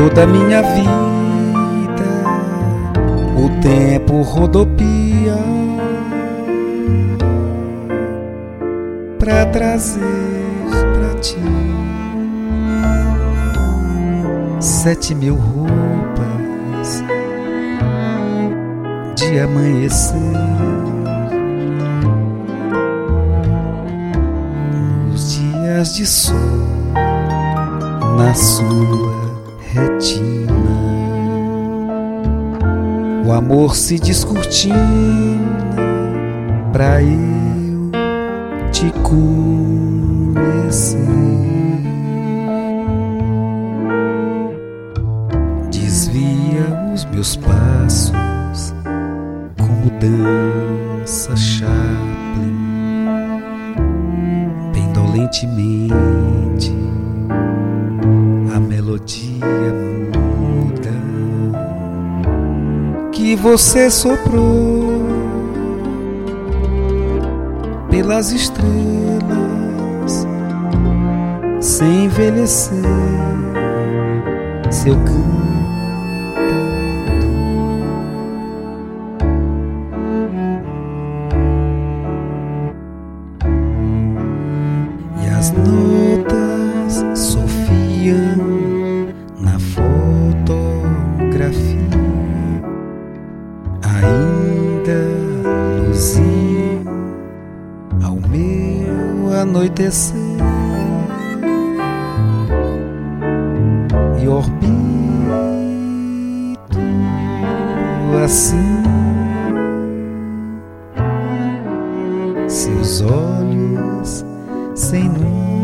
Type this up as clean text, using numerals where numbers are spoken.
toda minha vida o tempo rodopia pra trazer pra ti 7.000 roupas de amanhecer nos dias de sol na sua retina. O amor se descortina pra eu te conhecer. Desvia os meus passos como dança Chaplin, bem dolentemente a melodia muda que você soprou pelas estrelas sem envelhecer seu canto. E as notas sofiam na fotografia, ainda luziam ao meu anoitecer e orbito assim seus olhos sem nunca